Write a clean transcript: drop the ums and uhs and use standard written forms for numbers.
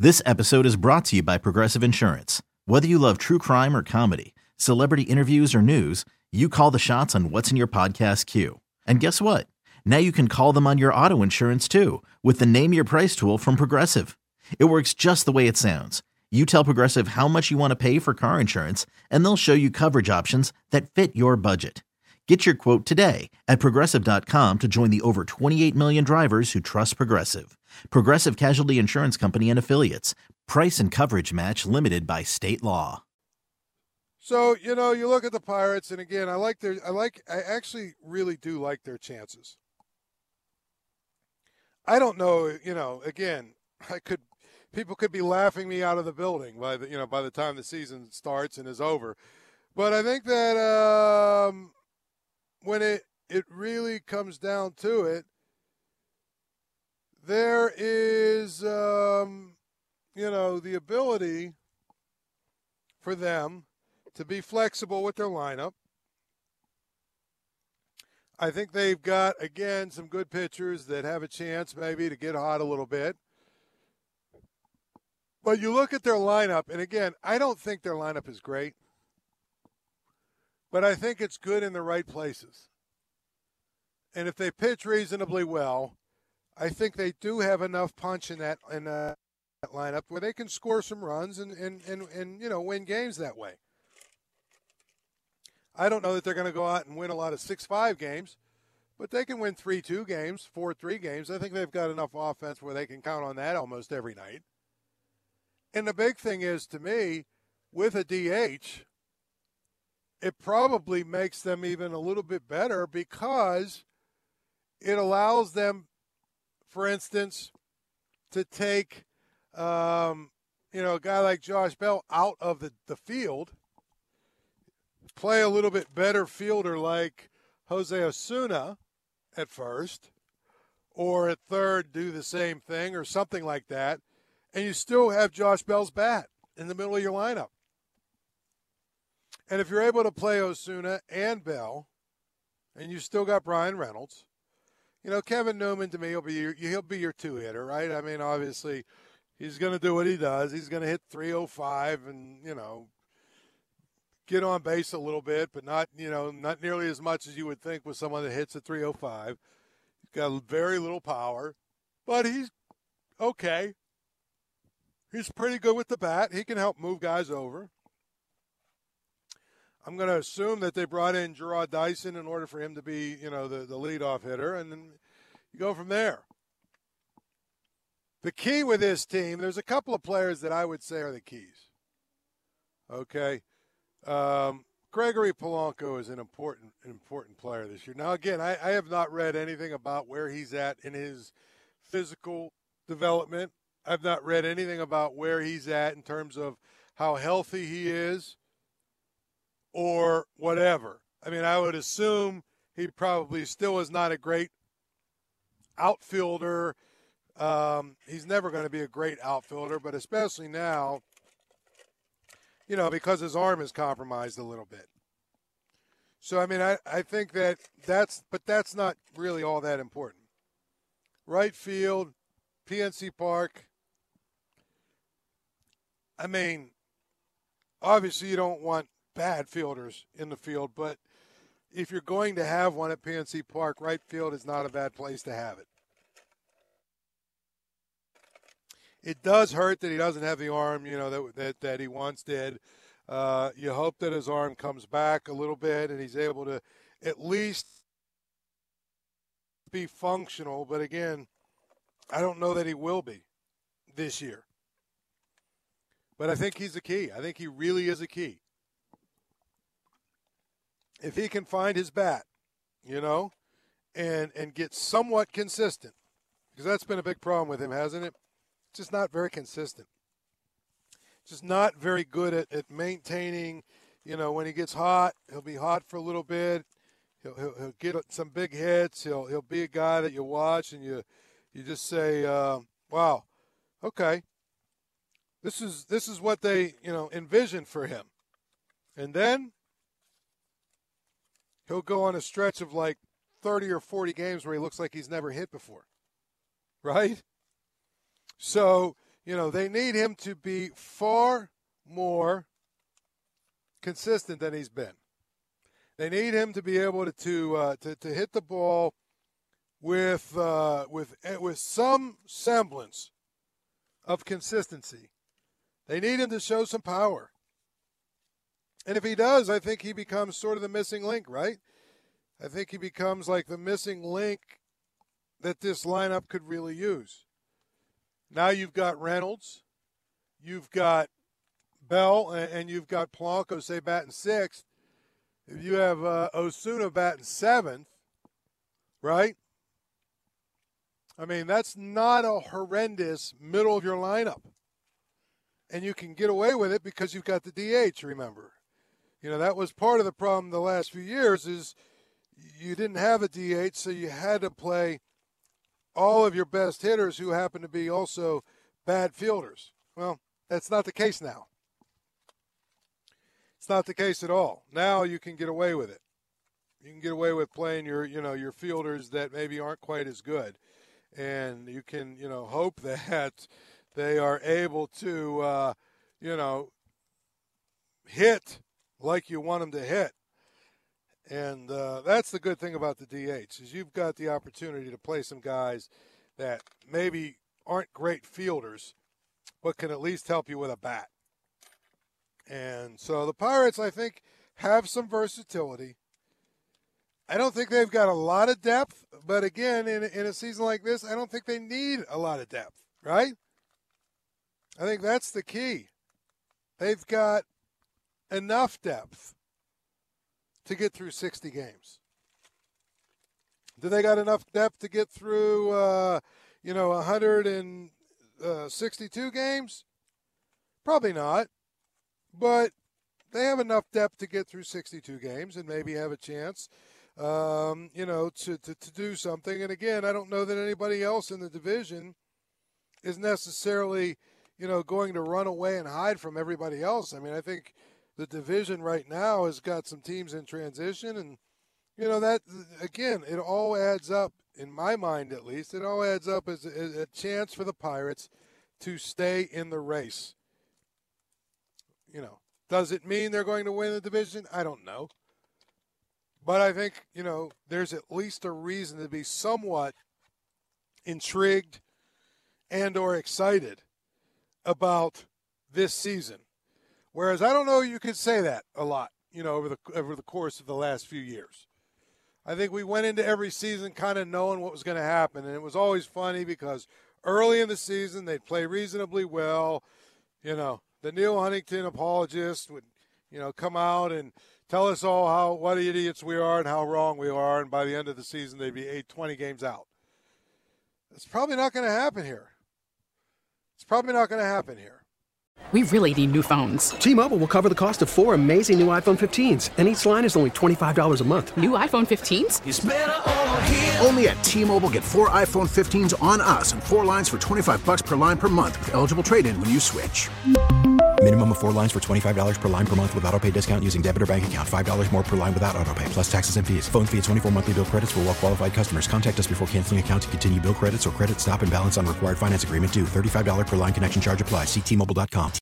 This episode is brought to you by Progressive Insurance. Whether you love true crime or comedy, celebrity interviews or news, you call the shots on what's in your podcast queue. And guess what? Now you can call them on your auto insurance too with the Name Your Price tool from Progressive. It works just the way it sounds. You tell Progressive how much you want to pay for car insurance, and they'll show you coverage options that fit your budget. Get your quote today at Progressive.com to join the over 28 million drivers who trust Progressive. Progressive Casualty Insurance Company and Affiliates. Price and coverage match limited by state law. So, you look at the Pirates, and again, I actually really do like their chances. I don't know, again, people could be laughing me out of the building by the time the season starts and is over. But I think that when it really comes down to it, there is, the ability for them to be flexible with their lineup. I think they've got, again, some good pitchers that have a chance maybe to get hot a little bit. But you look at their lineup, and again, I don't think their lineup is great, but I think it's good in the right places. And if they pitch reasonably well, I think they do have enough punch in that lineup where they can score some runs and win games that way. I don't know that they're going to go out and win a lot of 6-5 games, but they can win 3-2 games, 4-3 games. I think they've got enough offense where they can count on that almost every night. And the big thing is, to me, with a DH, it probably makes them even a little bit better because it allows them, for instance, to take a guy like Josh Bell out of the field, play a little bit better fielder like Jose Osuna at first, or at third do the same thing or something like that, and you still have Josh Bell's bat in the middle of your lineup. And if you're able to play Osuna and Bell, and you still got Brian Reynolds, Kevin Newman to me he'll be your two-hitter, right? I mean, obviously, he's going to do what he does. He's going to hit 305 and, get on base a little bit, but not nearly as much as you would think with someone that hits at 305. He's got very little power, but he's okay. He's pretty good with the bat. He can help move guys over. I'm going to assume that they brought in Gerard Dyson in order for him to be, the leadoff hitter, and then you go from there. The key with this team, there's a couple of players that I would say are the keys. Okay? Gregory Polanco is an important player this year. Now, again, I have not read anything about where he's at in his physical development. I've not read anything about where he's at in terms of how healthy he is or whatever. I mean, I would assume he probably still is not a great outfielder. He's never going to be a great outfielder, but especially now, because his arm is compromised a little bit. So, I mean, I think that's not really all that important. Right field, PNC Park. I mean, obviously you don't want bad fielders in the field, but if you're going to have one at PNC Park, right field is not a bad place to have it. It does hurt that he doesn't have the arm, that he once did. You hope that his arm comes back a little bit and he's able to at least be functional. But again, I don't know that he will be this year. But I think he's the key. I think he really is a key. If he can find his bat, and get somewhat consistent, because that's been a big problem with him, hasn't it? Just not very consistent. Just not very good at maintaining, when he gets hot, he'll be hot for a little bit. He'll get some big hits. He'll be a guy that you watch and you just say, wow, okay. This is what they, envisioned for him. And then he'll go on a stretch of like 30 or 40 games where he looks like he's never hit before. Right? So they need him to be far more consistent than he's been. They need him to be able to hit the ball with some semblance of consistency. They need him to show some power. And if he does, I think he becomes sort of the missing link, right? I think he becomes like the missing link that this lineup could really use. Now you've got Reynolds, you've got Bell, and you've got Polanco, say, batting sixth. If you have Osuna batting seventh, right? I mean, that's not a horrendous middle of your lineup. And you can get away with it because you've got the DH, remember. That was part of the problem the last few years is you didn't have a DH, so you had to play all of your best hitters who happen to be also bad fielders. Well, that's not the case now. It's not the case at all. Now you can get away with it. You can get away with playing your fielders that maybe aren't quite as good. And you can, hope that they are able to, hit like you want them to hit. And that's the good thing about the DH is you've got the opportunity to play some guys that maybe aren't great fielders, but can at least help you with a bat. And so the Pirates, I think, have some versatility. I don't think they've got a lot of depth, but again, in a season like this, I don't think they need a lot of depth, right? I think that's the key. They've got enough depth to get through 60 games. Do they got enough depth to get through, 162 games? Probably not. But they have enough depth to get through 62 games and maybe have a chance, to do something. And again, I don't know that anybody else in the division is necessarily, going to run away and hide from everybody else. I mean, I think the division right now has got some teams in transition. And, that, again, it all adds up, in my mind at least, it all adds up as a chance for the Pirates to stay in the race. Does it mean they're going to win the division? I don't know. But I think, there's at least a reason to be somewhat intrigued and or excited about this season. Whereas I don't know you could say that a lot, over the course of the last few years. I think we went into every season kind of knowing what was going to happen. And it was always funny because early in the season they'd play reasonably well, The Neil Huntington apologists would, come out and tell us all what idiots we are and how wrong we are, and by the end of the season they'd be 20 games out. It's probably not going to happen here. We really need new phones. T-Mobile will cover the cost of 4 amazing new iPhone 15s, and each line is only $25 a month. New iPhone 15s? It's better over here. Only at T-Mobile, get 4 iPhone 15s on us and 4 lines for $25 per line per month with eligible trade-in when you switch. Minimum of 4 lines for $25 per line per month with autopay discount using debit or bank account. $5 more per line without autopay, plus taxes and fees. Phone fee at 24 monthly bill credits for well-qualified customers. Contact us before canceling account to continue bill credits or credit stop and balance on required finance agreement due. $35 per line connection charge applies. See T-Mobile.com.